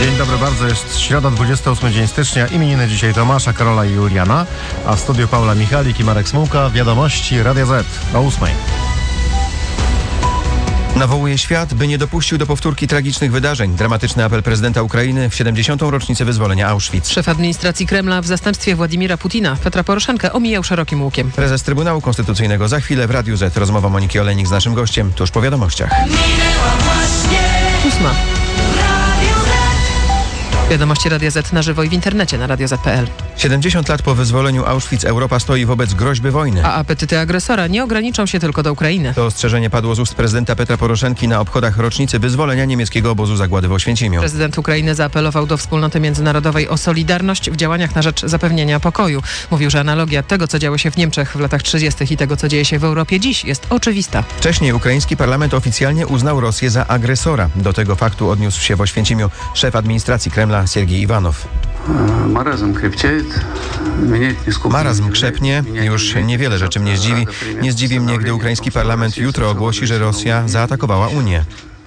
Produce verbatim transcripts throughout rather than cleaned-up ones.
Dzień dobry bardzo, jest środa, dwudziesty ósmy dzień stycznia. Imieniny dzisiaj Tomasza, Karola i Juliana, a w studiu Paula Michalik i Marek Smułka. Wiadomości Radia Z o ósmej. Nawołuje świat, by nie dopuścił do powtórki tragicznych wydarzeń. Dramatyczny apel prezydenta Ukrainy w siedemdziesiątą rocznicę wyzwolenia Auschwitz. Szef administracji Kremla w zastępstwie Władimira Putina, Petra Poroszenkę, omijał szerokim łukiem. Prezes Trybunału Konstytucyjnego za chwilę w Radiu Z. Rozmowa Moniki Olejnik z naszym gościem tuż po wiadomościach. Ósma. Wiadomości Radia Z na żywo i w internecie na radio zet kropka pe el. siedemdziesiąt lat po wyzwoleniu Auschwitz Europa stoi wobec groźby wojny. A apetyty agresora nie ograniczą się tylko do Ukrainy. To ostrzeżenie padło z ust prezydenta Petra Poroszenki na obchodach rocznicy wyzwolenia niemieckiego obozu zagłady w Oświęcimiu. Prezydent Ukrainy zaapelował do wspólnoty międzynarodowej o solidarność w działaniach na rzecz zapewnienia pokoju. Mówił, że analogia tego, co działo się w Niemczech w latach trzydziestych i tego, co dzieje się w Europie dziś, jest oczywista. Wcześniej ukraiński parlament oficjalnie uznał Rosję za agresora. Do tego faktu odniósł się w Oświęcimiu szef administracji Kremla Siergiej Iwanow. Marazm krzepnie, już niewiele rzeczy mnie zdziwi. Nie zdziwi mnie, gdy ukraiński parlament jutro ogłosi, że Rosja zaatakowała Unię.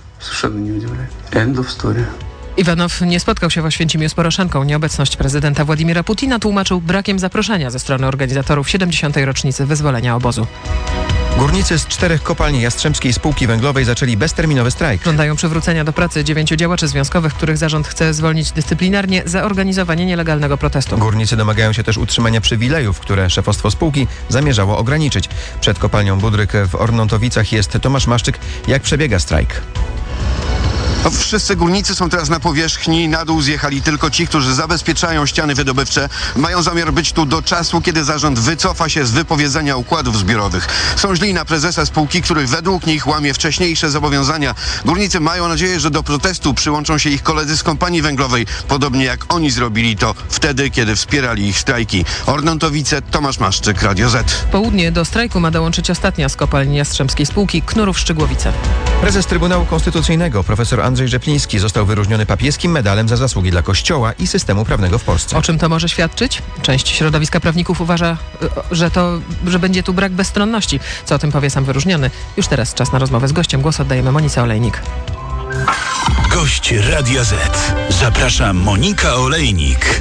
Iwanow nie spotkał się w Oświęcimiu z Poroszenką. Nieobecność prezydenta Władimira Putina tłumaczył brakiem zaproszenia ze strony organizatorów siedemdziesiątej rocznicy wyzwolenia obozu. Górnicy z czterech kopalni Jastrzębskiej Spółki Węglowej zaczęli bezterminowy strajk. Żądają przywrócenia do pracy dziewięciu działaczy związkowych, których zarząd chce zwolnić dyscyplinarnie za organizowanie nielegalnego protestu. Górnicy domagają się też utrzymania przywilejów, które szefostwo spółki zamierzało ograniczyć. Przed kopalnią Budryk w Ornontowicach jest Tomasz Maszczyk. Jak przebiega strajk? No, wszyscy górnicy są teraz na powierzchni, na dół zjechali tylko ci, którzy zabezpieczają ściany wydobywcze. Mają zamiar być tu do czasu, kiedy zarząd wycofa się z wypowiedzenia układów zbiorowych. Są źli na prezesa spółki, który według nich łamie wcześniejsze zobowiązania. Górnicy mają nadzieję, że do protestu przyłączą się ich koledzy z kompanii węglowej, podobnie jak oni zrobili to wtedy, kiedy wspierali ich strajki. Ornontowice, Tomasz Maszczyk, Radio Z. W południe do strajku ma dołączyć ostatnia z kopalni Jastrzębskiej Spółki, Knurów-Szczygłowice. Prezes Trybunału Konstytucyjnego, profesor Andrzej Rzepliński, został wyróżniony papieskim medalem za zasługi dla Kościoła i systemu prawnego w Polsce. O czym to może świadczyć? Część środowiska prawników uważa, że to, że będzie tu brak bezstronności. Co o tym powie sam wyróżniony? Już teraz czas na rozmowę z gościem. Głos oddajemy Monice Olejnik. Gość Radia Z. Zaprasza Monika Olejnik.